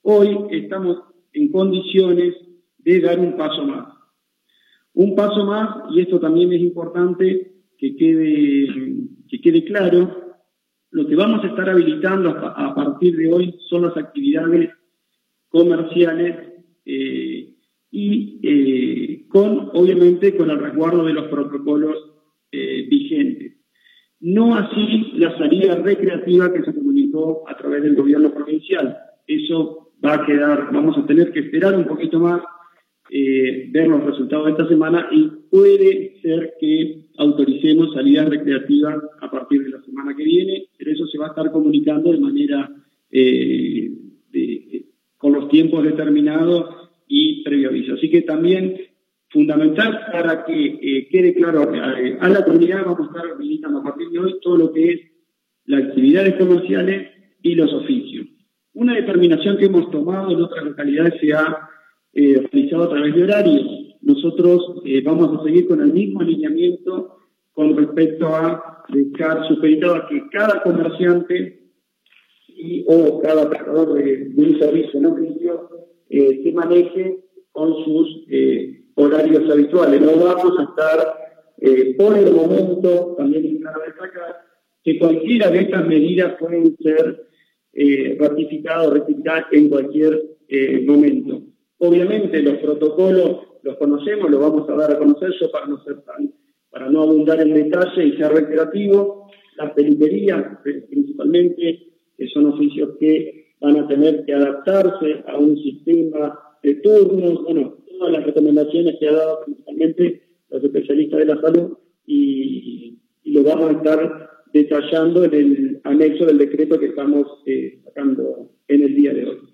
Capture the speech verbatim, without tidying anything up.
hoy estamos en condiciones de dar un paso más. Un paso más, y esto también es importante que quede, que quede claro, lo que vamos a estar habilitando a partir de hoy son las actividades comerciales eh, y eh, con, obviamente, con el resguardo de los protocolos eh, vigentes. No así la salida recreativa que se comunicó a través del gobierno provincial. Eso va a quedar, vamos a tener que esperar un poquito más, eh, ver los resultados de esta semana, y puede ser que autoricemos salidas recreativas a partir de la semana que viene, pero eso se va a estar comunicando de manera eh, de, con los tiempos determinados y previo aviso. Así que también fundamental para que eh, quede claro a, a la comunidad, vamos a estar habilitando a partir de hoy todo lo que es las actividades comerciales y los oficios. Una determinación que hemos tomado en otras localidades se ha eh, realizado a través de horarios. Nosotros eh, vamos a seguir con el mismo alineamiento con respecto a dejar supeditado a que cada comerciante y o cada prestador de, de un servicio en oficio eh, se maneje con sus eh, horarios habituales. No vamos a estar, eh, por el momento, también es claro destacar, que cualquiera de estas medidas pueden ser eh, ratificadas o rectificadas en cualquier eh, momento. Obviamente los protocolos los conocemos, los vamos a dar a conocer, yo para no ser tan, para no abundar en detalle y ser reiterativo, las peluquerías principalmente, que son oficios que van a tener que adaptarse a un sistema de turnos, bueno, todas las recomendaciones que ha dado principalmente los especialistas de la salud, y, y lo vamos a estar detallando en el anexo del decreto que estamos eh, sacando en el día de hoy.